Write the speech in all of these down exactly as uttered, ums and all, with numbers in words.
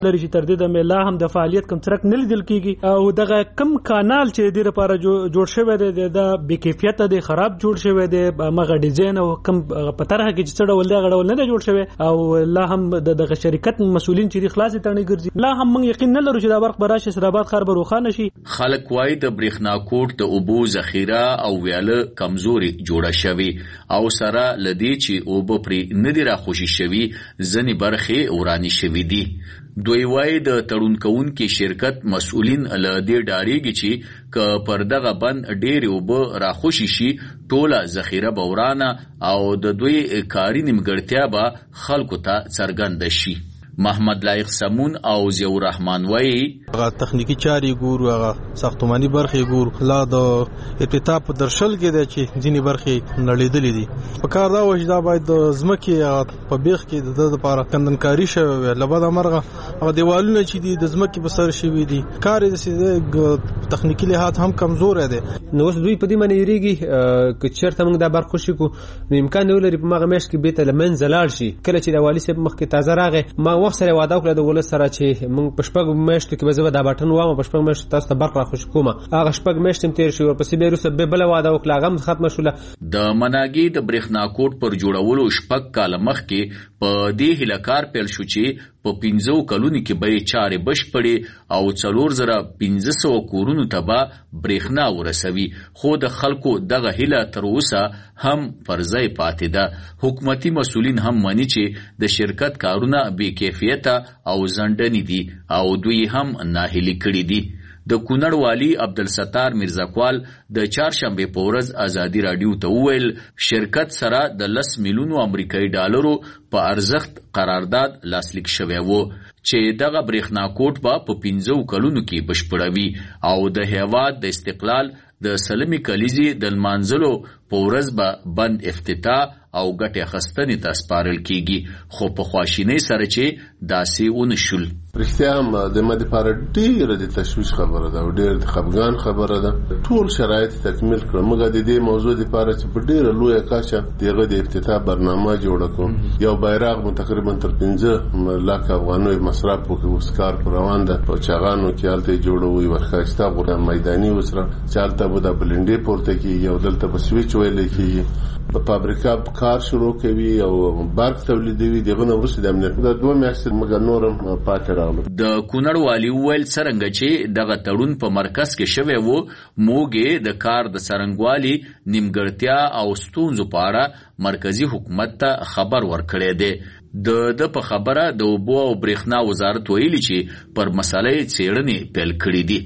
لري چې تر دې د ملا هم د فعالیت کم څرک نه لیدل کیږي او دغه کم کانال چې د لپاره جوړ شوی دی د بې کیفیته دی خراب جوړ شوی دی مغه ډیزاین او کم په طرحه کې چې څه ډول دی غړول نه جوړ شوی او لا هم دغه شرکت مسولین چې خلاص ترني ګرځي لا هم موږ یقین نه لرو چې دا برق براشه سراباد خراب روخانه شي. خلک وای د برېښنا کوټ د اوبو ذخیره او ویاله کمزوري جوړه شوی او سره لدی چې اوبه پرې نه دی را خوشي شوی ځنې برخې ورانی شوی دي. دوی وای د تړون کوونکي شرکت مسؤلین له دې ډاریږي چې ک پر دغه بند ډېر اوبه را خوشي شي ټوله ذخیره بورانه او د دوی کاری نیمګړتیا به خلکو ته څرګنده شي. محمد لایق سمون او ضیاء الرحمن وای هغه تخنیکی چاري ګورو هغه ساختماني برخې ګورو لا د ابتدا په درشل کې د چې ځینی برخې نړیدلې دي په کار دا وجدا باید د زمکه په بیخ کې د لپاره کندنکاری شوی لبد امرغه هغه دیوالونه چې دي د زمکه په سر شوی دي کار د تخنیکی لحاظ هم کمزور دي. نو اوس دوی په دې باندې یریږي چې چیرته موږ د برخه شي کو امکان نه لري په مغه مېش کې به تل منځلال شي کله چې د والی صاحب مخ کې تازه راغی ما وخت سره واده وکړه د ولس سره چې موږ په شپږ میاشتو کې به زه دا بټن وامه په شپږ میاشتو تاسو ته برق را خوشي کوم هغه شپږ میاشتې تیر شي ورپسې به روسه به بل واده وکړه هغه ختمه شوله. د مناګي د برېښنا کوټ پر جوړولو شپږ کال مخکې په دې هلکار پیل شو چې په پنځو کلونو کې به چارې بشپړې او څلور زره پنځه سوه کورونو ته به برېښنا ورسوي خو د خلکو دغه هیله تر اوسه هم پر ځای پاتې ده. حکومتي مسؤلین هم مانی چې د شرکت کارونه بې کیفیته او ځنډني دي او دوی هم ناهیلي کړي دي. د کونړ والی عبدالستار میرزاکوال د چهارشنبه په ورځ ازادي رادیو ته وویل شرکت سره د لس میلیونو امریکایي ډالرو په ارزښت قرارداد لاسلیک شوی و چې دغه برېښنا کوټ به په پنځو کلونو کې بشپړوي او د هیواد د استقلال د سلمي کلیزې د لمانځلو په ورځ به بند افتتاح او ګټې اخیستنې ته سپارل کیږي خو په خواشینۍ سره چې داسې ونه شول. رښتیا هم د ما دپاره ډېره د تشویش خبره ده او ډېره د خفګان خبره ده. ټول شرایط تکمیل کړه موږ د دې موضوع دپاره چې په ډېره لویه کچه د هغه د افتتاح برنامه جوړه کړو یو بیرغ مو تقریبا تر پنځه لاک افغانیو مصرف وکړو اوس کار پر روان ده په چاغانو کې هلته یې جوړوي یوه ښایسته غوره میداني وسره چې هلته به دا بلنډې پورته کېږي او دلته به سویچ ویلی کېږي په فابریکه کار شروع کوي او برق تولیدوي دغه نه وروسته د امنیت د دوه میاشتې مګر نورم پاتې راغلو. د کونړ والی ویل څرنګه چې دغه تړون په مرکز کې شوی و موږ د کار د څرنګوالي نیمګړتیا او ستونزو په اړه مرکزی حکومت ته خبر ورکړی دی. د د په خبره د اوبو او برېښنا وزارت ویلي چې پر مسالې څېړنې پیل کړې دي.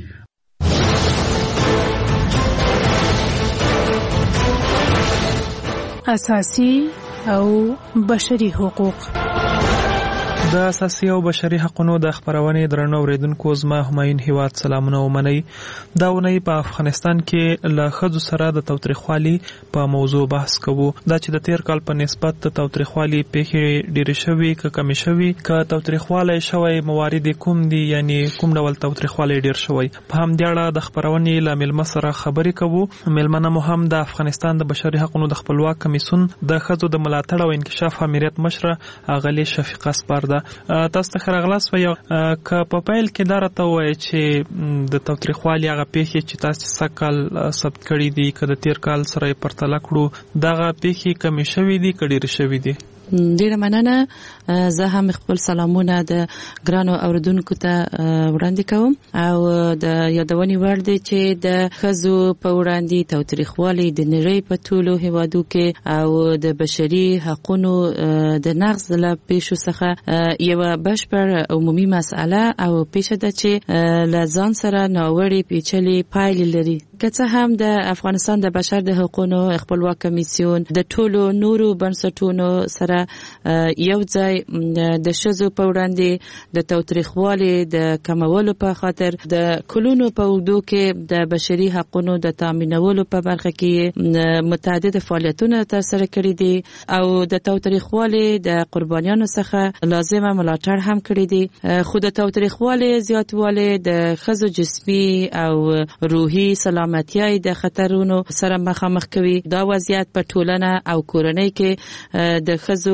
اساسي او بشري حقوق د اساسي او بشري حقوقو د خبرونې درنو اوریدونکو زما همایون هیواد سلامونه ومنئ. دا ونې په افغانستان کې له ښځو سره د تاوتریخوالي په موضوع بحث کوو. دا چې د تیر کال په نسبت د تاوتریخوالي پیښې ډېرې شوي که کمې شوي که تاوتریخوالی شوی موارد کوم دي یعنی کوم ډول تاوتریخوالی ډېر شوی په همدې اړه د خبرونې له میلمه سره خبرې کوو. میلمنه مو هم د افغانستان د بشري حقوقو د خپلواک کمیسیون د ښځو د ملاتړ او انکشاف امریت مشره اغلې شفیقه سپار ده. تاسو ته راغلاس و یو که په پیل کې دا راته وایي چې د تاوتریخوالي هغه پیښې چې تاسو سکل ثبت کړي دي که د تیر کال سره یې پرتله کړو دغه پیښې کمې شوي دي که ډېرې شوي دي؟ ډیره مننه. زه هم خپل سلامونه د ګرانو اوریدونکو ته وړاندې کوم او د یادونې وړ دی چې د ښځو په وړاندې تاوتریخوالي د نړۍ په ټولو هیوادو کې او د بشري حقوقو د نقض له پیښو څخه یوه بشپړ عمومي مسئله او پیښه ده چې له ځان سره ناوړې پیچلې پایلې لري. که څه هم د افغانستان د بشر د حقوقو خپلواک کمیسیون د ټولو نورو بنسټونو سره یو ځای د ښځو په وړاندې د تاوتریخوالي د کمولو په خاطر د کلونو په اوږدو کې د بشري حقوقو د تامینولو په برخه کې متعدد فعالیتونه ترسره کړي دي او د تاوتریخوالي د قربانیانو څخه لازمه ملاتړ هم کړي دي. خو د تاوتریخوالي زیاتوالی د ښځو جسمي او روحي سلامتیا د خطرونو سره مخامخ کوي. دا وضعیت په ټولنه او کورنۍ کې د ښځو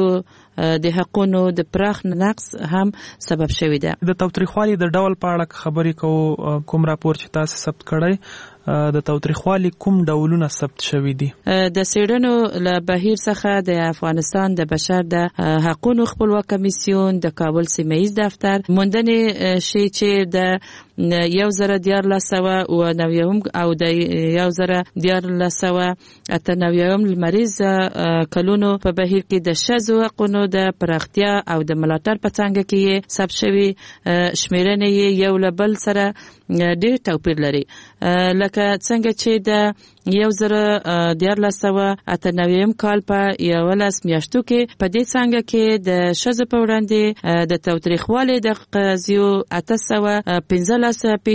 د حقونو د پراخ نقص هم سبب شوی دی. د تاوتریخوالي د ډول په اړه خبرې کوو، کوم راپور چې تاسو ثبت کړی د تاوتریخوالي کوم ډولونه ثبت شوي دي؟ د څېړنو له بهیر څخه د افغانستان د بشر د حقونو خپلواک کمیسیون د کابل سیمه ییز دفتر موندنې شي چې د یو زره دیارلس سوه اوه نویم او د یو زره دیارلس سوه اته نویم لمریز کلونو په بهیر کې د ښځو حقونو د پراختیا او د ملاتړ په څانګه کې ثبت شوي شمېرنې یو له بل سره ډېر توپیر لري، لکه څنګه چې د یو زره دیارلس سوه اته نویم کال په یولس میاشتو کې په دې څانګه کې د ښځو په وړاندې د تاوتریخوالي د قضیو اته سوه پنځلس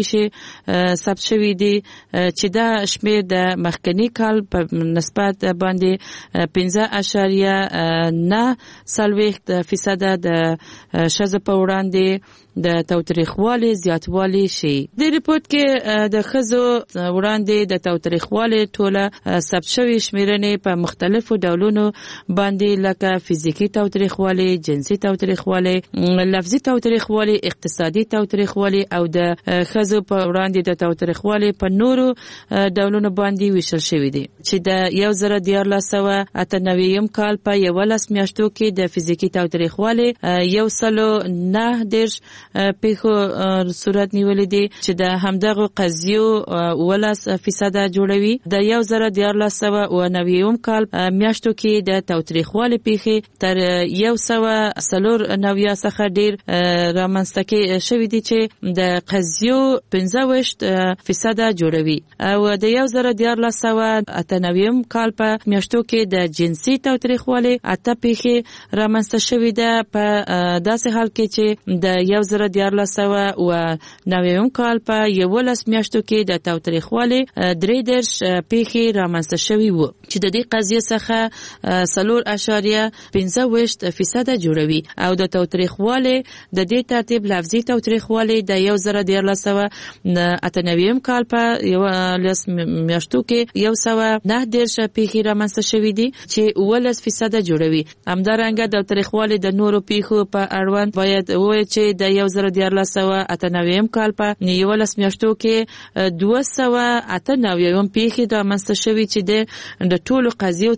پیښې ثبت شوي دي چې دا شمېر د مخکني کال په نسبت باندې پنځه اعشاریه نه څلوېښت فیصده د ښځو په وړاندې د تاوتریخوالي زیاتوالی شي. د ریپورت کې د ښځو وړاندې د تاوتریخوالي ټوله ثبت شوي شمېرنې په مختلفو ډولونو باندې لکه فزیکي تاوتریخوالي، جنسي تاوتریخوالي، لفظي تاوتریخوالي، اقتصادي تاوتریخوالي او د ښځو په وړاندې د تاوتریخوالي په نورو ډولونو باندې ویشل شوي دي چې د یو زره دیارلس سوه اته نویم کال په یولس میاشتو کې د فزیکي تاوتریخوالي یو سلو نه دېرش پیښو صورت نیولې دي چې د همدغه قضیو ولس فیصده جوړوي. د یو زره دیارلس سوه اوه نویم کال میاشتو کې د تاوتریخوالي پیښې تر یو سوه څلور نویا څخه ډېر رامنځته شوي دي چې د قضیو پنځه ویشت فیصده جوړوي، او د یو زره دیارلس سوه اته نویم کال په میاشتو کې د جنسي تاوتریخوالي اته پیښې رامنځته شوي ده په داسې حال کې چې د یو زره دیارلس سوه اوه نویم کال په یولس میاشتو کې د تاوتریخوالي درې دېرش پیښې رامنځته شوي وو چې د دې قضیې څخه څلور اعشاریه پنځه ویشت فیصده جوړوي، او د تاوتریخوالي د دې ترتیب لفظي تاوتریخوالي د یو زره دیارلس سوه اته نویم کال په یولس میاشتو کې یو سوه نه دېرش پیښې رامنځته شوي دي چې اوولس فیصده جوړوي. همدارنګه د تاوتریخوالي د نورو پیښو په اړوند باید ووایو چې د یو زره دیارلس سوه اته نویم کال په یولس میاشتو کې دوه سوه اته نویم پیښې رامنځته شوي چې د ټولو قضیو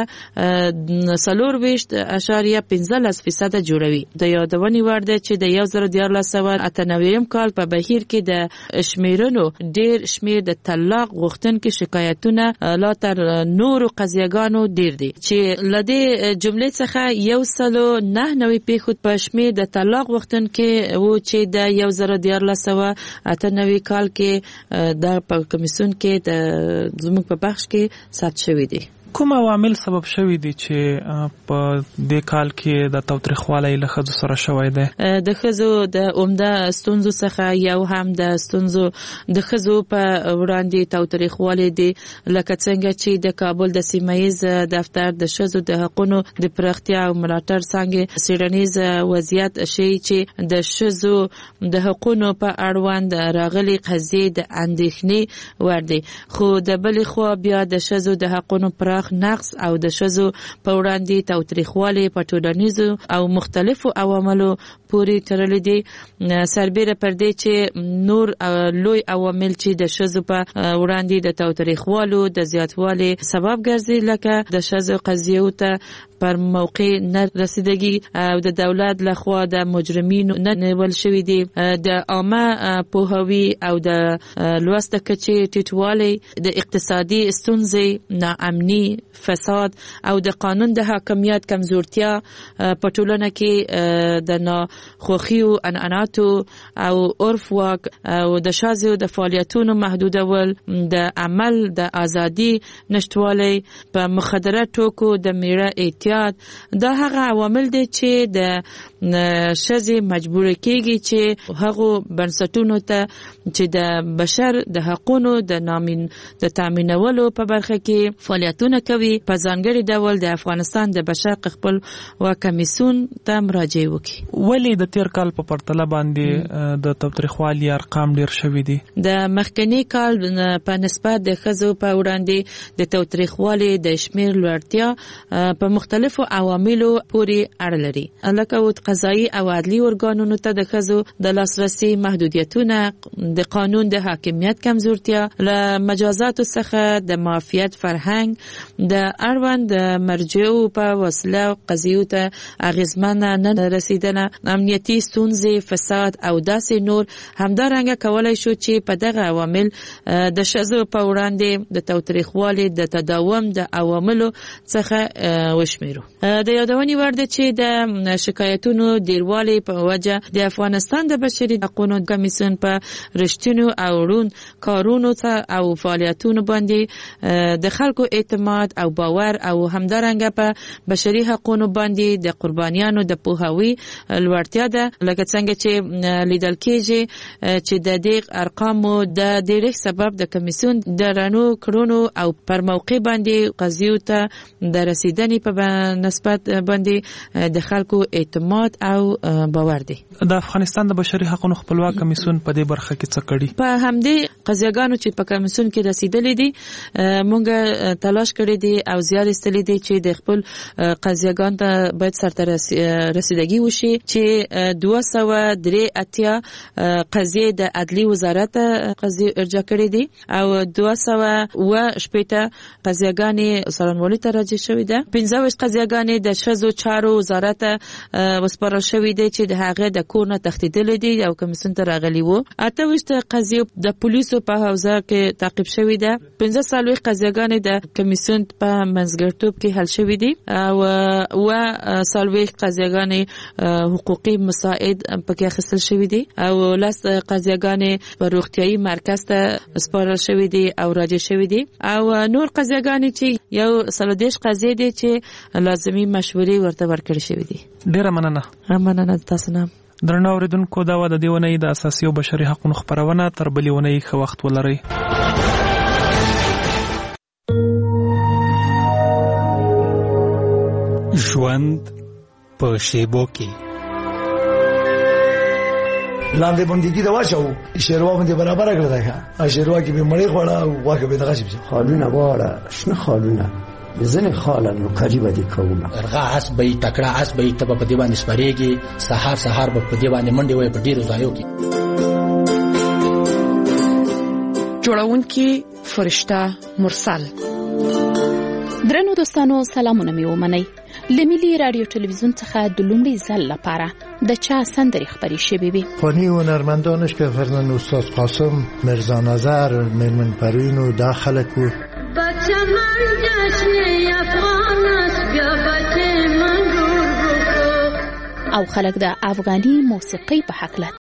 څخه څلور ویشت اعشاریه پنځلس فیصده جوړوي. د یادونې وړ ده چې د یو زره دیارلس سوه اته نویم کال په بهیر کې د شمیرنو ډېر شمیر د طلاق غوښتونکو شکایتونه لا تر نورو قضیهګانو ډېر دي چې له دې جملې څخه یو سلو نه نوي پیښو په شمیر د طلاق غوښتونکو و چې د یو زره دیارلس سوه اته نوي کال کې د په کمیسیون کې د زموږ په بخش کې ثبت شوي دي. کوم عوامل سبب شوي دي چې په دې کال کې د تاوتریخوالي له ښځو سره شوی دی؟ د ښځو د عمده ستونزو څخه یو هم د ستونزو د ښځو په وړاندې تاوتریخوالي دي، لکه څنګه چې د کابل د سیمه ییز دفتر د ښځو د حقونو د پراختیا او ملاتړ څانګې څېړنیز وضعیت ښیي چې د ښځو د حقونو په اړوند راغلي قضیې د اندېښنې وړ دي، خو د بلې خوا بیا د ښځو د حقونو پراخ نقص او د ښځو په وړاندې تاوتریخوالي په ټولنیزو او مختلفو عواملو پورې تړلي دي، سربیره پر دې چې نور لوی عوامل چې د ښځو په وړاندې د تاوتریخوالو د زیاتوالي سبب ګرځي، لکه د ښځو قضیو ته پر موقع نه رسیدګي او د دولت لخوا د مجرمینو نه نیول شوي دي، د عامه پوهاوي او د لوست کچې ټیټوالی، د اقتصادي ستونزې، ناامني، فساد او د قانون د حاکمیت کمزورتیا په ټولنه کې د ناخوښیو، عنعناتو او عرف واک او د ښځو د فعالیتونو محدودول، د عمل د ازادي نشټوالی، په مخدره ټوکو د میړه احتیاط، دا هغه عوامل دي چې د ښځې مجبور کېږي چې هغو بنسټونو ته چې د بشر د حقونو د نامین د تامینولو په برخه کې فعالیتونه کوي، په ځانګړي ډول د افغانستان د بشر خپل و کمیسیون ته مراجعه وکړي. ولې د تیر کال په پرتله باندې د تاوتریخوالي ارقام ډیر شوي دي؟ د مخکنی کال په نسبت د ښځو په وړاندې د تاوتریخوالي د شمیر لوړتیا په مختلف مختلفو عواملو پورې اړه لري لکه قضایي او عدلي ارګانونو ته د ښځو د لاسرسي محدودیتونه د قانون د حاکمیت کمزورتیا له مجازاتو څخه د معافیت فرهنګ د اړوند مرجعو په وسیله قضیو ته اغیزمنه نه رسیدنه امنیتي ستونزې فساد او داسې نور همدارنګه کولای شو چې په دغه عوامل د ښځو په وړاندې د تاوتریخوالي د تداوم د عواملو څخه وشمیرو د یادونې وړ ده چې د شکایتونو ډیروالی په وجه د افغانستان د بشري حقوقو کمیسیون په رښتینو او روڼ کارونو ته او فعالیتونو باندې د خلکو اعتماد او باور او همدارنګه په بشري حقوقو باندې د قربانیانو د پوهاوي لوړتیا ده لکه څنګه چې لیدل کېږي چې د دې ارقامو د ډیرښت سبب د کمیسیون د رانو کړونو او پر موقع باندې قضیو ته د رسیدنې په نسبت باندې د خلکو اعتماد او باور دی. د افغانستان د بشري حقوقو خپلواک کمیسیون په دې برخه کې څه کړي؟ په همدې قضیاګانو چې په کمیسیون کې رسیدلې دي مونږ تلاش کړی دی او زیار ایستلی دی چې د خپل قضیاګانو ته باید سرته رسیدګي وشي چې دوه سوه درې اتیا قضیې د عدلي وزارت قضیې ارجاع کړې دي او دوه سوه اوه شپېته قضیاګانې څارنوالۍ ته راجع شوې ده پنځه ویشت قضیاګانې د ښځو چارو وزارت وسپارل شوې دي چې د هغې د کور نه تښتېدلې دي او کمیسیون ته راغلي وو اته ویشت قضیې د پولیسو په حوزه کې تعقیب شوې ده پنځه څلوېښت قضیاګانې د کمیسیون په منځګړیتوب کې حل شوې دي او اوه څلوېښت قضیاګانې حقوقي مساعد پکې اخیستل شوې دي او لس قضیاګانې په روغتیايي مرکز ته سپارل شوې دي او راجع شوې دي او نور قضیاګانې چې یو څلوردېرش قضیې دي چې لازمي مشورې ورته ورکړل شوې دي. ډیره مننه. مننه تاسو نه. درنو اوریدونکو دا و د دې ونې د اساسي او بشري حقوقو خبرونه تر بلې ونې ښه وخت ولرئ. ژوند په شیبو کې لاندې باندې کې دا واچو شیروا باندې برابر کړل دا شیروا کې به مړې خوړه او واګه به دغه شي خالونه واړه شنه خالونه ځنه خاله نو قریبه دي کومه ارغا اس به تکړه اس به ته په دې باندې سپریږي سحر سحر په دې باندې منډي وای په ډیرو ځایو کې جوړونکي فرشته مرسل. درنو دوستانو سلامونه مې ومنئ. لملي رادیو تلویزیون څخه د لومړي ځل لپاره د چا سندرې خبرې شوې وي. فانی هنرمندانش که فرزند استاد قاسم مرزا نظر میرمن پروین و دا خلک و بچه من جشن افغان است بیا بچه من رور بکو او خلک د افغاني موسیقۍ په حق